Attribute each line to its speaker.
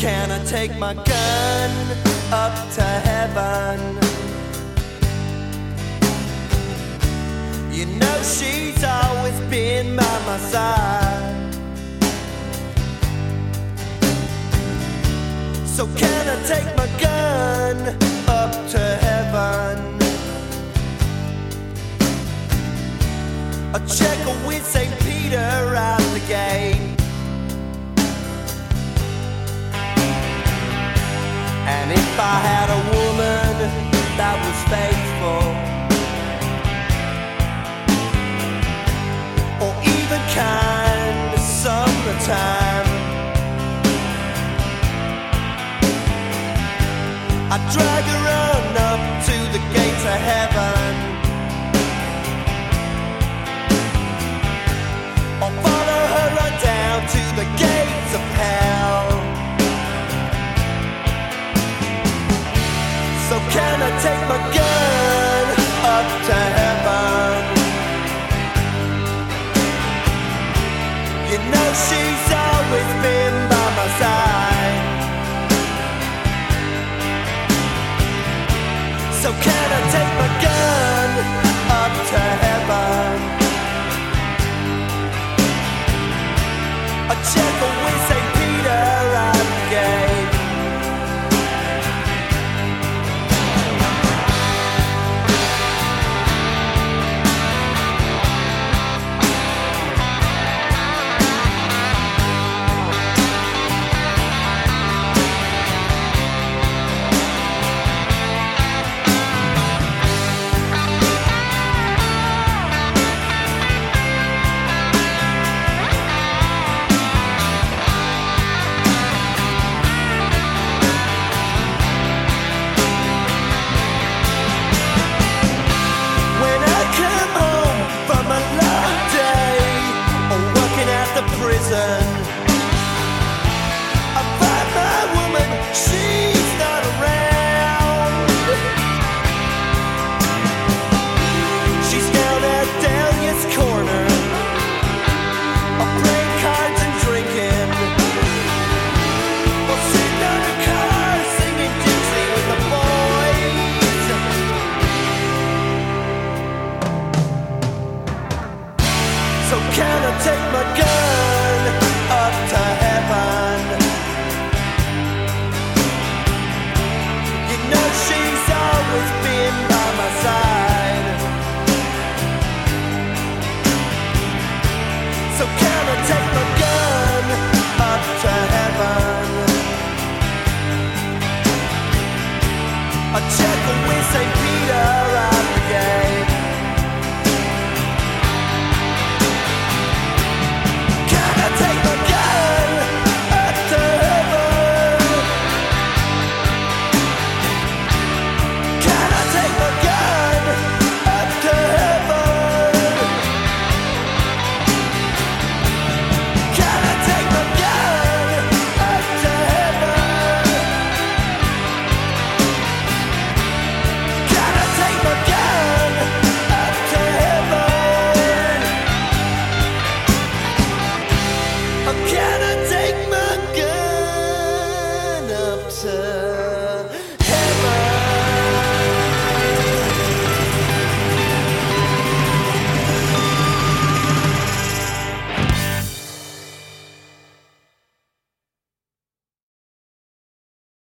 Speaker 1: Can I take my gun up to heaven? You know she's always been by my side. So can I take my gun up to heaven? A check with St. Peter out the gate. And if I had a woman that was faithful, or even kind some of the time, I'd drag her on up to the gates of heaven, or follow her right down to the gates of hell. So can I take my gun